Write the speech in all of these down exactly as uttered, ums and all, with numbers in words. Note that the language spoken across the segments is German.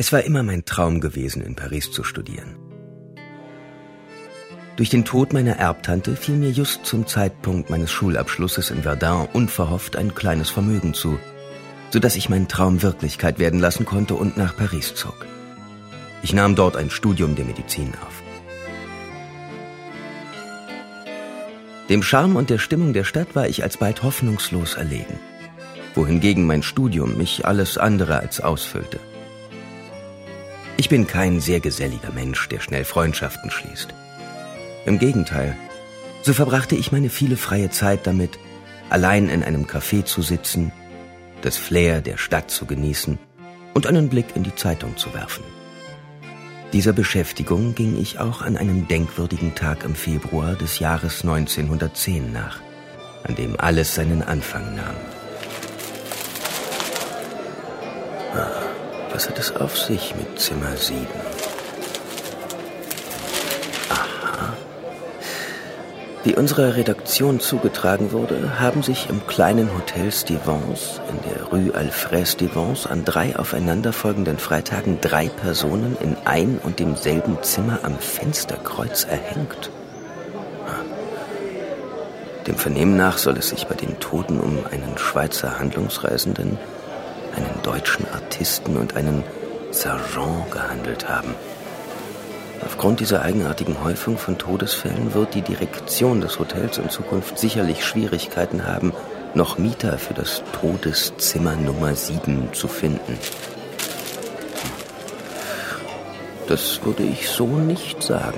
Es war immer mein Traum gewesen, in Paris zu studieren. Durch den Tod meiner Erbtante fiel mir just zum Zeitpunkt meines Schulabschlusses in Verdun unverhofft ein kleines Vermögen zu, sodass ich meinen Traum Wirklichkeit werden lassen konnte und nach Paris zog. Ich nahm dort ein Studium der Medizin auf. Dem Charme und der Stimmung der Stadt war ich alsbald hoffnungslos erlegen, wohingegen mein Studium mich alles andere als ausfüllte. Ich bin kein sehr geselliger Mensch, der schnell Freundschaften schließt. Im Gegenteil, so verbrachte ich meine viele freie Zeit damit, allein in einem Café zu sitzen, das Flair der Stadt zu genießen und einen Blick in die Zeitung zu werfen. Dieser Beschäftigung ging ich auch an einem denkwürdigen Tag im Februar des Jahres neunzehnhundertzehn nach, an dem alles seinen Anfang nahm. Ah, was hat es auf sich mit Zimmer sieben? Wie unserer Redaktion zugetragen wurde, haben sich im kleinen Hotel Stevens in der Rue Alfred Stevens an drei aufeinanderfolgenden Freitagen drei Personen in ein und demselben Zimmer am Fensterkreuz erhängt. Dem Vernehmen nach soll es sich bei den Toten um einen Schweizer Handlungsreisenden, einen deutschen Artisten und einen Sergeant gehandelt haben. Aufgrund dieser eigenartigen Häufung von Todesfällen wird die Direktion des Hotels in Zukunft sicherlich Schwierigkeiten haben, noch Mieter für das Todeszimmer Nummer sieben zu finden. Das würde ich so nicht sagen.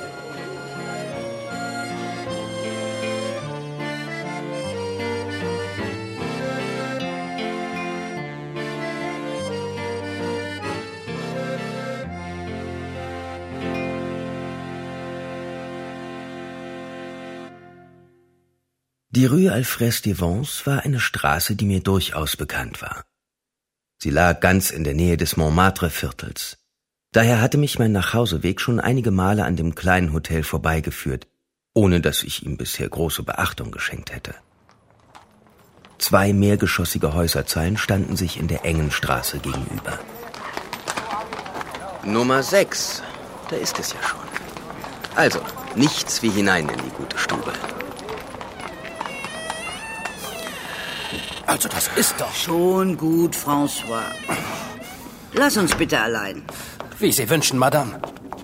Die Rue Alfred Stevens war eine Straße, die mir durchaus bekannt war. Sie lag ganz in der Nähe des Montmartre-Viertels. Daher hatte mich mein Nachhauseweg schon einige Male an dem kleinen Hotel vorbeigeführt, ohne dass ich ihm bisher große Beachtung geschenkt hätte. Zwei mehrgeschossige Häuserzeilen standen sich in der engen Straße gegenüber. Nummer sechs, da ist es ja schon. Also, nichts wie hinein in die gute Stube. Also das ist doch... Schon gut, François. Lass uns bitte allein. Wie Sie wünschen, Madame.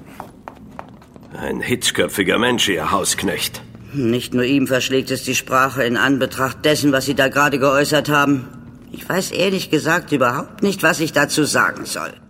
Ein hitzköpfiger Mensch, Ihr Hausknecht. Nicht nur ihm verschlägt es die Sprache in Anbetracht dessen, was Sie da gerade geäußert haben. Ich weiß ehrlich gesagt überhaupt nicht, was ich dazu sagen soll.